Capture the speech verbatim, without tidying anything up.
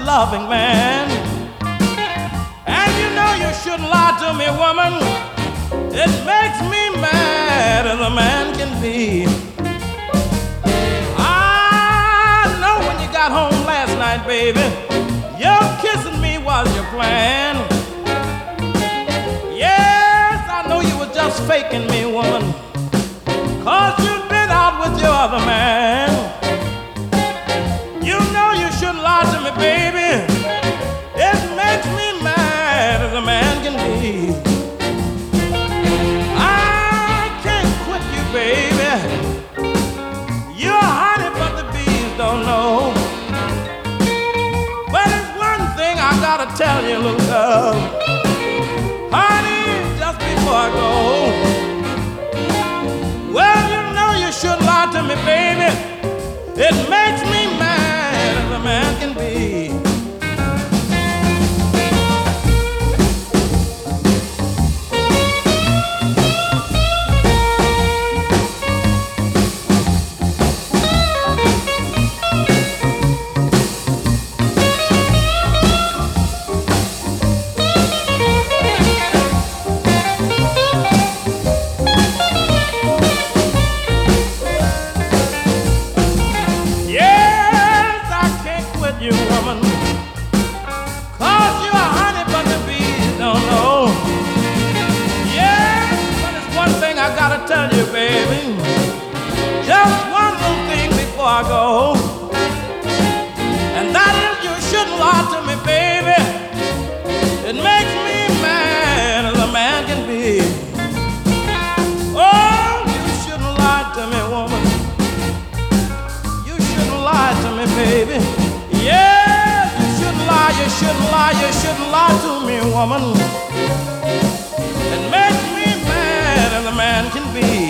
loving man. And you know you shouldn't lie to me, woman. It makes me mad as a man can be. I know when you got home last night, baby, your kissing me was your plan. Yes, I know you were just faking me, woman, 'cause you've been out with your other man. You know you shouldn't lie to me, baby. It makes me mad as a man can be. I can't quit you, baby. You're honey, but the bees don't know. But it's one thing I gotta tell you, little girl. Honey, just before I go, well, you know you shouldn't lie to me, baby. It makes me mad as a man can be. You woman, 'cause you're honey, but the bees don't know. Yes, but it's one thing I gotta tell you, baby. Just one little thing before I go, and that is you shouldn't lie to me, baby. It makes me mad as a man can be. Oh, you shouldn't lie to me, woman. You shouldn't lie to me, baby. Yeah, you shouldn't lie, you shouldn't lie, you shouldn't lie to me, woman. It makes me mad as a man can be.